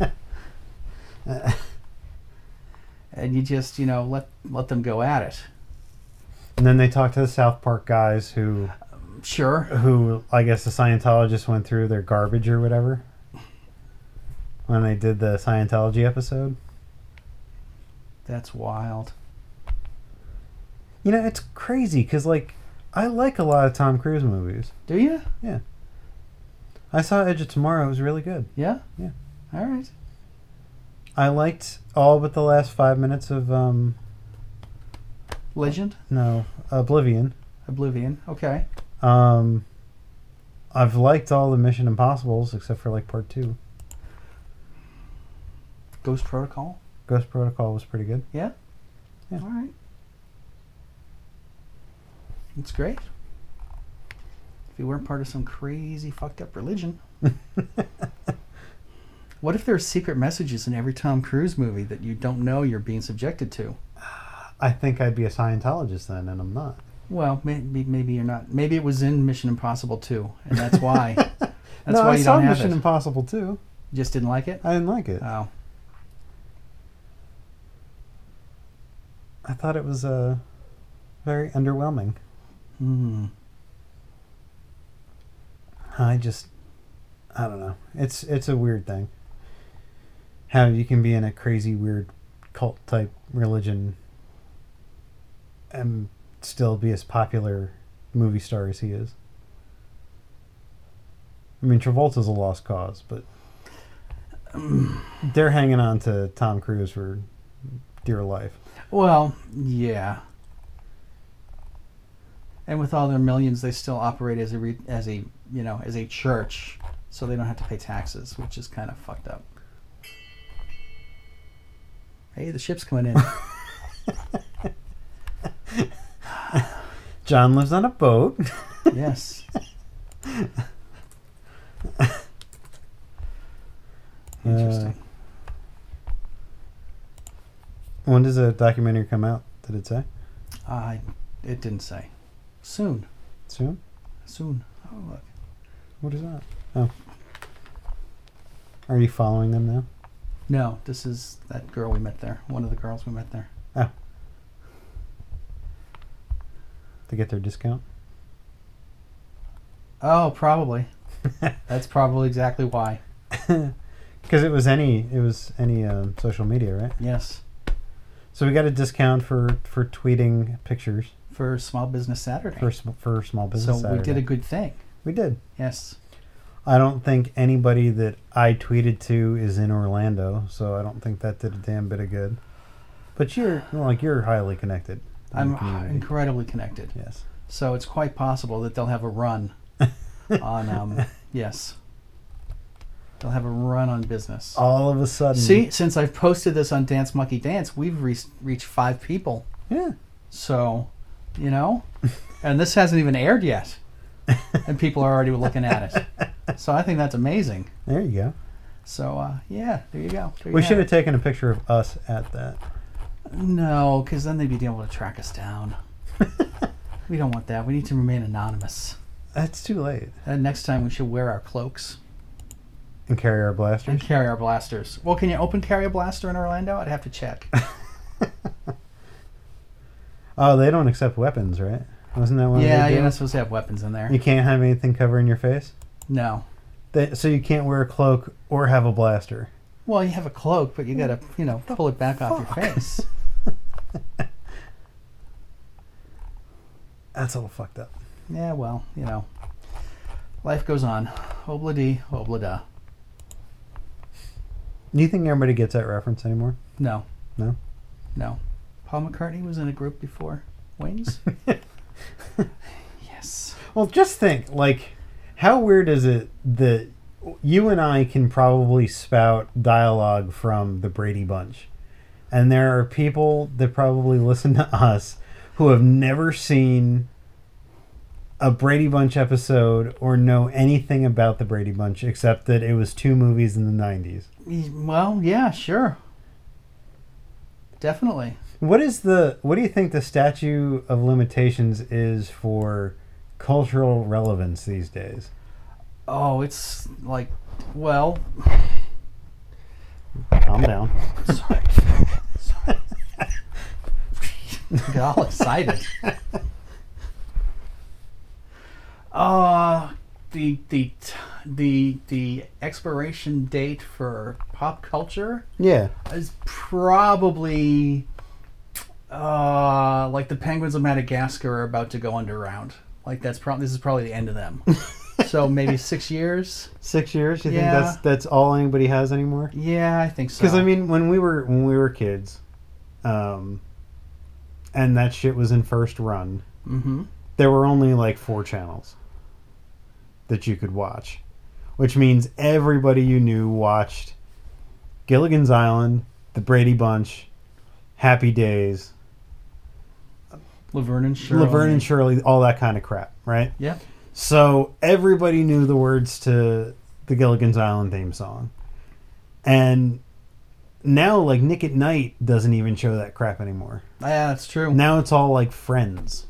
And you just, you know, let let them go at it. and then they talk to the South Park guys who, Sure. who I guess the Scientologists went through their garbage or whatever when they did the Scientology episode. That's wild. You know, it's crazy because, like, I like a lot of Tom Cruise movies. Do you? I saw Edge of Tomorrow. It was really good. Yeah? Yeah. All right. I liked all but the last five minutes of, um, Legend? no, Oblivion. Oblivion. Okay. Um, I've liked all the Mission Impossibles except for like part two. Ghost Protocol? Ghost Protocol was pretty good. Yeah? Yeah. All right. It's great. If you weren't part of some crazy fucked up religion. What if there are secret messages in every Tom Cruise movie that you don't know you're being subjected to? I think I'd be a Scientologist then, and I'm not. Well, maybe maybe you're not. Maybe it was in Mission Impossible two, and that's why. That's no, why I you saw don't have Mission it. Impossible too. You just didn't like it? I didn't like it. Oh. I thought it was uh, very underwhelming. Hmm. I just, I don't know. It's it's a weird thing. How you can be in a crazy, weird cult type religion and still be as popular movie star as he is. I mean, Travolta's a lost cause, but they're hanging on to Tom Cruise for dear life. Well, yeah. And with all their millions, they still operate as a re- as a you know as a church, so they don't have to pay taxes, which is kind of fucked up. Hey, the ship's coming in. John lives on a boat. Yes. Uh, Interesting. when does a documentary come out? Did it say? I. It didn't say. Soon. Soon? Soon. Oh look. What is that? Oh. Are you following them now? No, this is that girl we met there. One of the girls we met there. Oh. To get their discount? Oh, probably. That's probably exactly why. Because it was any it was any um, social media, right? Yes. So we got a discount for, for tweeting pictures For Small Business Saturday. for sm- for small business. so we did Saturday. a good thing. We did. Yes. I don't think anybody that I tweeted to is in Orlando, so I don't think that did a damn bit of good. But you're like you're highly connected. in I'm the community. incredibly connected. Yes. So it's quite possible that they'll have a run on, um, yes. They'll have a run on business. All of a sudden. See, since I've posted this on Dance Monkey Dance, we've re- reached five people. Yeah. So, you know, and this hasn't even aired yet. And people are already looking at it. So I think that's amazing. There you go. So, uh, yeah, there you go. There you We have should have it. taken a picture of us at that. No, because then they'd be able to track us down. We don't want that. We need to remain anonymous. That's too late. And next time we should wear our cloaks And carry our and blasters. carry our blasters. Well, can you open carry a blaster in Orlando? I'd have to check. Oh, they don't accept weapons, right? Wasn't that one? of Yeah, their you're not deals? supposed to have weapons in there. You can't have anything covering your face. No. They, so you can't wear a cloak or have a blaster. Well, you have a cloak, but you gotta, you know, pull it back off your Fuck. face. That's all fucked up. Yeah, well, you know, life goes on. Obla-dee, obla-da. Do you think everybody gets that reference anymore? No. No? No. Paul McCartney was in a group before Wings? Yes. Well, just think, like, how weird is it that you and I can probably spout dialogue from the Brady Bunch, and there are people that probably listen to us who have never seen a Brady Bunch episode or know anything about the Brady Bunch except that it was two movies in the nineties. Well, yeah, sure. Definitely. What is the what do you think the statute of limitations is for cultural relevance these days? Oh, it's like, well, Calm down. sorry. Sorry. Got all excited. Uh, the the the the expiration date for pop culture Yeah. is probably uh like the penguins of Madagascar are about to go underground. Like that's probably this is probably the end of them. So maybe six years. Six years? You Yeah. think that's that's all anybody has anymore? Yeah, I think so. Because I mean, when we were when we were kids, um, and that shit was in first run, mm-hmm. there were only like four channels that you could watch, which means everybody you knew watched Gilligan's Island, The Brady Bunch, Happy Days, Laverne and Shirley. Laverne and Shirley, all that kind of crap, right? Yep. So everybody knew the words to the Gilligan's Island theme song. And now, like, Nick at Night doesn't even show that crap anymore. Yeah, that's true. Now it's all like Friends.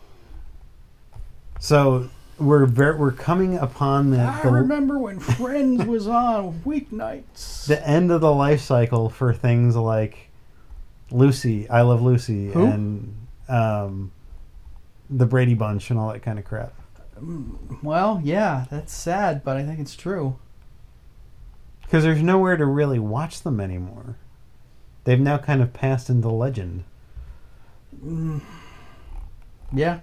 So we're ver- we're coming upon the, I the remember when Friends was on weeknights. the end of the life cycle for things like Lucy, I Love Lucy, Who? and um, the Brady Bunch and all that kind of crap. Well, yeah, that's sad, but I think it's true. Because there's nowhere to really watch them anymore. They've now kind of passed into legend. Mm. Yeah.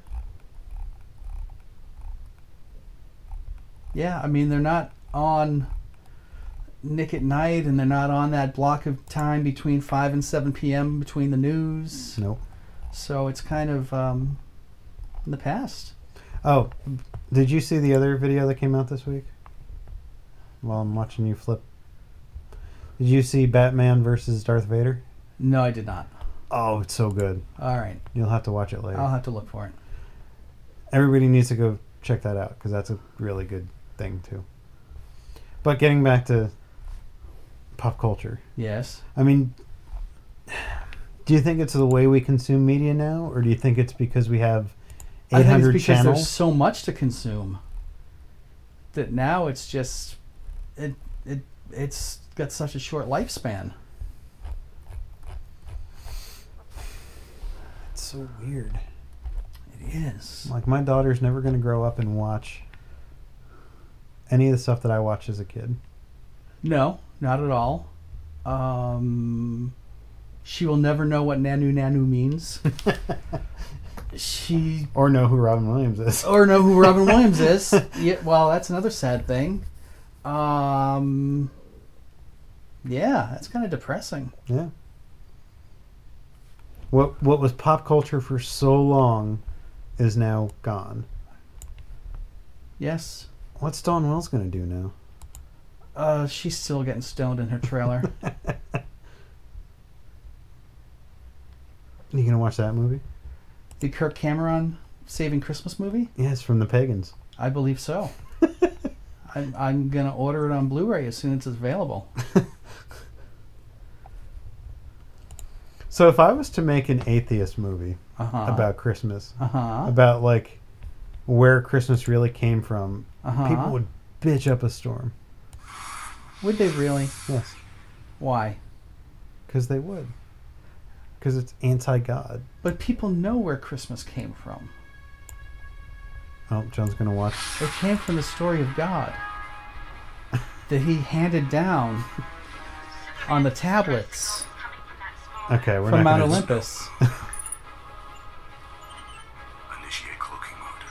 Yeah, I mean, they're not on Nick at Night, and they're not on that block of time between five and seven p.m. between the news. Nope. So it's kind of um, in the past. Oh, did you see the other video that came out this week? While I'm watching you flip. Did you see Batman versus Darth Vader? No, I did not. Oh, it's so good. All right. You'll have to watch it later. I'll have to look for it. Everybody needs to go check that out because that's a really good thing too. But getting back to pop culture. Yes. I mean, do you think it's the way we consume media now, or do you think it's because we have I eight think hundred it's because channels? there's so much to consume that now it's just it it it's got such a short lifespan. It's so weird. It is. Like, my daughter's never going to grow up and watch any of the stuff that I watched as a kid. No, not at all. Um, she will never know what Nanu Nanu means. She Or know who Robin Williams is. or know who Robin Williams is. Yeah, well, that's another sad thing. Um, yeah, that's kind of depressing. Yeah. What what was pop culture for so long is now gone. Yes. What's Dawn Wells going to do now? Uh, she's still getting stoned in her trailer. You going to watch that movie? The Kirk Cameron Saving Christmas movie? Yes, from the Pagans. I believe so. I'm, I'm going to order it on Blu-ray as soon as it's available. So if I was to make an atheist movie Uh-huh. about Christmas, Uh-huh. about like where Christmas really came from, Uh-huh. people would bitch up a storm. Would they really? Yes, Why? because they would. Because it's anti-God. But people know where Christmas came from. Oh, John's going to watch. It came from the story of God that he handed down on the tablets Okay, we're from not Mount gonna... Olympus. Initiate cloaking mode.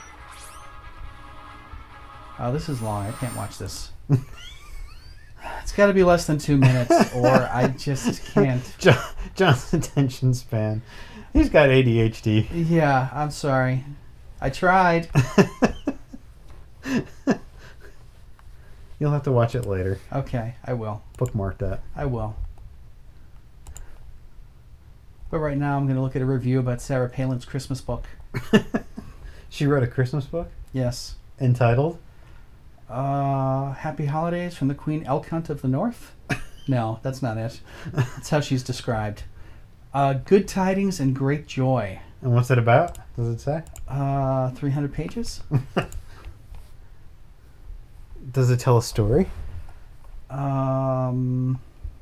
Oh, this is long. I can't watch this. It's got to be less than two minutes, or I just can't. John, John's attention span. He's got A D H D. Yeah, I'm sorry. I tried. You'll have to watch it later. Okay, I will. Bookmark that. I will. But right now, I'm going to look at a review about Sarah Palin's Christmas book. She wrote a Christmas book Yes. entitled Uh, Happy Holidays from the Queen Elk Hunt of the North? No, that's not it. That's how she's described. Uh, Good Tidings and Great Joy. And what's it about? Does it say? Uh, three hundred pages. Does it tell a story? Um,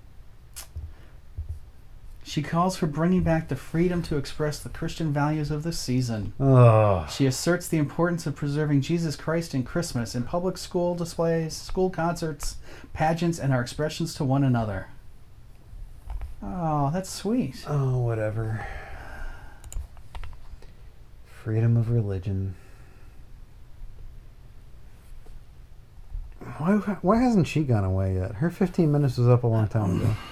she calls for bringing back the freedom to express the Christian values of the season. Oh, She asserts the importance of preserving Jesus Christ in Christmas in public school displays, school concerts, pageants, and our expressions to one another. Oh, that's sweet. oh, whatever. Freedom of religion. Why, why hasn't she gone away yet? Her fifteen minutes was up a long time ago.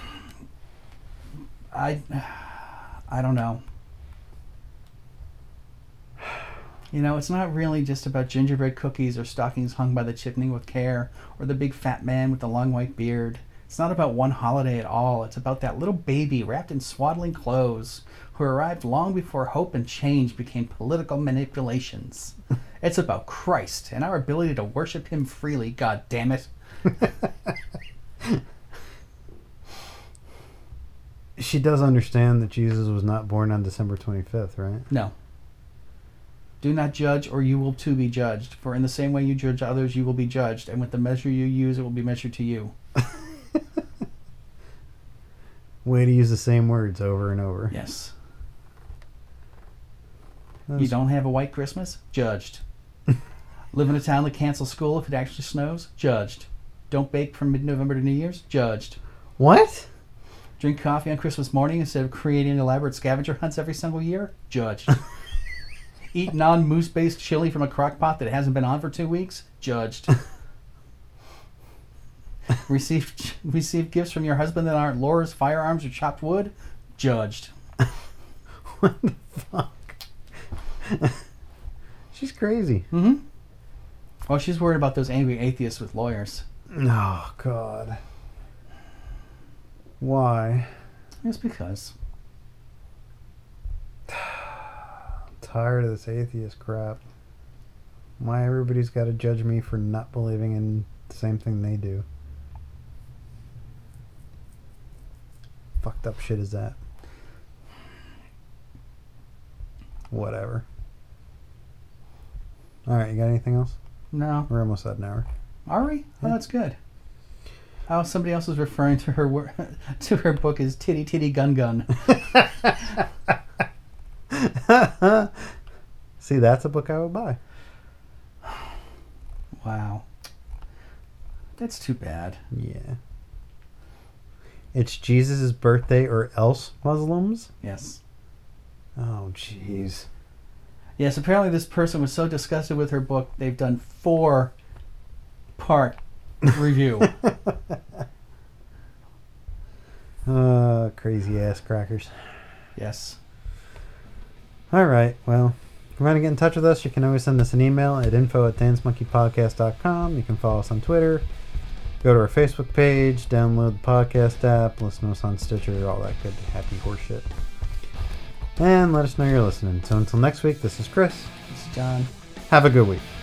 I, I don't know. You know, it's not really just about gingerbread cookies or stockings hung by the chimney with care or the big fat man with the long white beard. It's not about one holiday at all. It's about that little baby wrapped in swaddling clothes who arrived long before hope and change became political manipulations. It's about Christ and our ability to worship him freely, God damn it. She does understand that Jesus was not born on December twenty-fifth, right? No. Do not judge, or you will too be judged. For in the same way you judge others, you will be judged. And with the measure you use, it will be measured to you. Way to use the same words over and over. Yes. That's- You don't have a white Christmas? Judged. Live in a town that cancels school if it actually snows? Judged. Don't bake from mid-November to New Year's? Judged. What? Drink coffee on Christmas morning instead of creating elaborate scavenger hunts every single year? Judged. Eat non-moose based chili from a crock pot that hasn't been on for two weeks? Judged. Receive receive gifts from your husband that aren't lures, firearms, or chopped wood? Judged. What the fuck? She's crazy. Mm-hmm. Well, she's worried about those angry atheists with lawyers. Oh, God. Why? It's because. I'm tired of this atheist crap. Why everybody's got to judge me for not believing in the same thing they do? Fucked up shit is that? Whatever. Alright, you got anything else? No. We're almost at an hour. Are we? Oh, Yeah. that's good. Oh, somebody else is referring to her wor- to her book as Titty Titty Gun Gun. See, that's a book I would buy. Wow. That's too bad. Yeah. It's Jesus' birthday or else Muslims? Yes. Oh, jeez. Yes, apparently this person was so disgusted with her book, they've done four part review. Uh, crazy ass crackers. Yes. All right. Well, if you want to get in touch with us, you can always send us an email at info at dance monkey podcast dot com. You can follow us on Twitter. Go to our Facebook page, download the podcast app, listen to us on Stitcher, all that good happy horse shit. And let us know you're listening. So until next week, this is Chris. This is John. Have a good week.